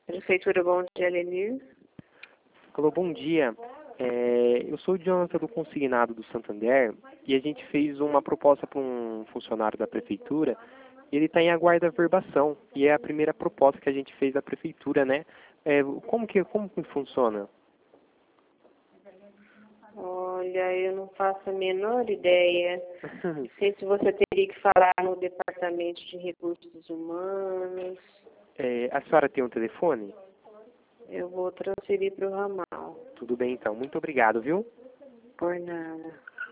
Prefeitura, bom dia, Lenir. Alô, bom dia. Eu sou o Jonathan do Consignado do Santander e a gente fez uma proposta para um funcionário da Prefeitura e ele está em aguardo da verbação e é a primeira proposta que a gente fez da Prefeitura, né? Como que funciona? Olha, eu não faço a menor ideia. Não sei se você teria que falar no Departamento de Recursos Humanos. A senhora tem um telefone? Eu vou transferir para o ramal. Tudo bem, então. Muito obrigado, viu? Por nada.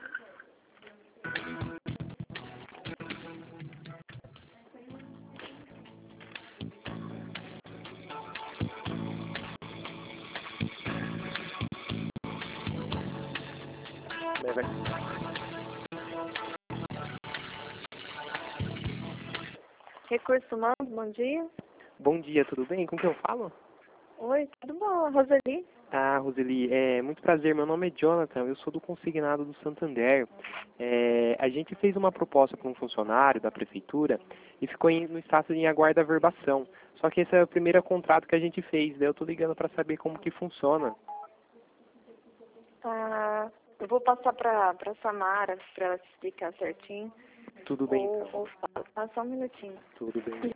Recursos Humanos, bom dia. Bom dia, tudo bem? Com quem eu falo? Oi, tudo bom? Roseli? Ah, Roseli, muito prazer. Meu nome é Jonathan, eu sou do Consignado do Santander. A gente fez uma proposta para um funcionário da Prefeitura e ficou no status em aguardo da verbação. Só que esse é o primeiro contrato que a gente fez, daí eu tô ligando para saber como que funciona. Tá. Eu vou passar para Samara para ela te explicar certinho. Tudo bem, então. Ou fala só um minutinho. Tudo bem.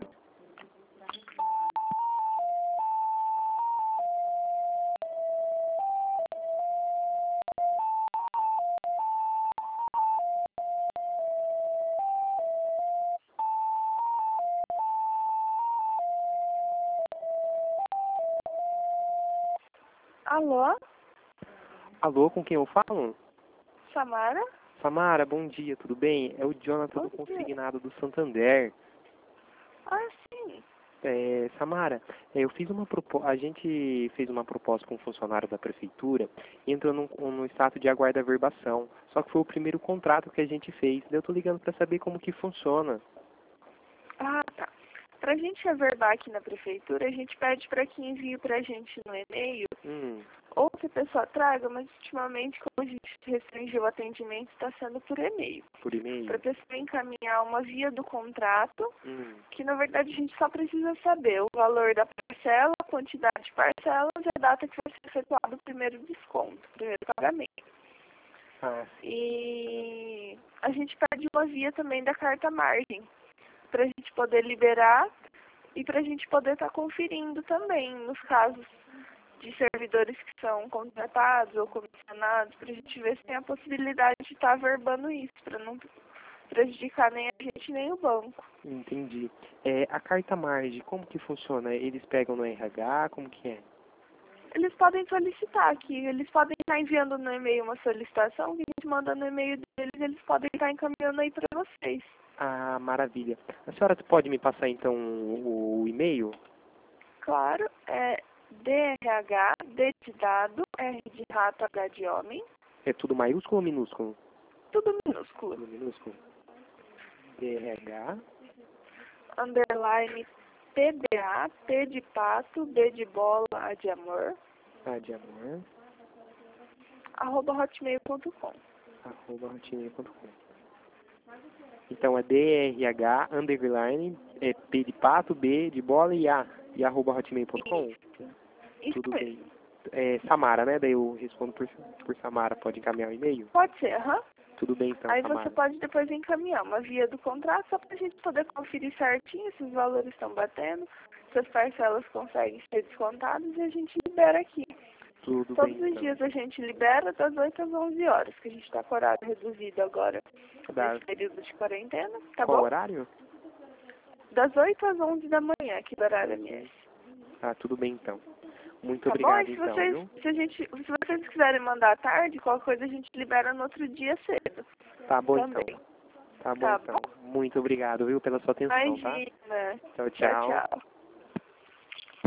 Alô? Alô, com quem eu falo? Samara? Samara, bom dia, tudo bem? É o Jonathan do Bom dia. Consignado do Santander. Ah, sim. Samara, a gente fez uma proposta com um funcionário da Prefeitura e entrou no status de aguardo da verbação. Só que foi o primeiro contrato que a gente fez. Daí eu tô ligando para saber como que funciona. Ah, tá. Pra gente averbar aqui na prefeitura, a gente pede para que envie pra gente no e-mail, ou que a pessoa traga, mas ultimamente, como a gente restringiu o atendimento, está sendo por e-mail. Por e-mail? Para a pessoa encaminhar uma via do contrato, que na verdade a gente só precisa saber o valor da parcela, a quantidade de parcelas e a data que vai ser efetuado o primeiro desconto, o primeiro pagamento. Ah, E a gente pede uma via também da carta margem, para a gente poder liberar e para a gente poder estar conferindo também nos casos de servidores que são contratados ou comissionados, para a gente ver se tem a possibilidade de estar averbando isso, para não prejudicar nem a gente nem o banco. entendi. A carta margem, como que funciona? Eles pegam no RH, como que é? Eles podem solicitar aqui, eles podem estar enviando no e-mail uma solicitação, que a gente manda no e-mail deles, eles podem estar encaminhando aí para vocês. Ah, maravilha. A senhora pode me passar então o e-mail? Claro, é DRH, D de dado, R de rato, H de homem. É tudo maiúsculo ou minúsculo? Tudo minúsculo. Tudo minúsculo. DRH, Underline PDA, P de pato, B de bola, A de amor, A de amor, @hotmail.com. @hotmail.com. Então é DRH, underline, P de pato, B de bola e A, e @hotmail.com. Isso Tudo mesmo. bem. Samara, né? Daí eu respondo por Samara. Pode encaminhar o e-mail? Pode ser, aham. Tudo bem, então, Aí Samara. você pode depois encaminhar uma via do contrato, só para a gente poder conferir certinho se os valores estão batendo, se as parcelas conseguem ser descontadas e a gente libera aqui. Tudo Todos bem, os então. dias a gente libera das 8 às 11 horas, que a gente está com horário reduzido agora, nesse período de quarentena, tá Qual bom? horário? Das 8 às 11 da manhã, aqui do horário MS. Ah, tudo bem, então. Muito Tá obrigado, bom? E então, viu? se vocês quiserem mandar à tarde, qualquer coisa a gente libera no outro dia cedo. Tá bom, Também. então. Tá bom, Tá então. bom? Muito obrigado, viu, pela sua atenção, tá? Imagina. Tchau, Tchau, tchau. tchau.